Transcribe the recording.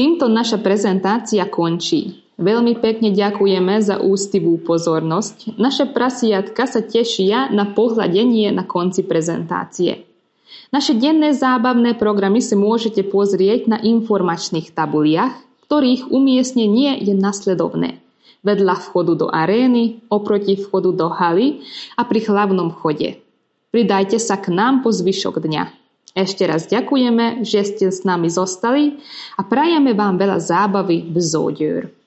týmto naša prezentácia končí. Veľmi pekne ďakujeme za ústivú pozornosť. Naše prasiatka sa tešia na pohľadenie na konci prezentácie. Naše denné zábavné programy si môžete pozrieť na informačných tabuliach, ktorých umiestnenie je nasledovné. Vedľa vchodu do arény, oproti vchodu do haly a pri hlavnom vchode. Pridajte sa k nám po zvyšok dňa. Ešte raz ďakujeme, že ste s nami zostali a prajeme vám veľa zábavy v Zóďör.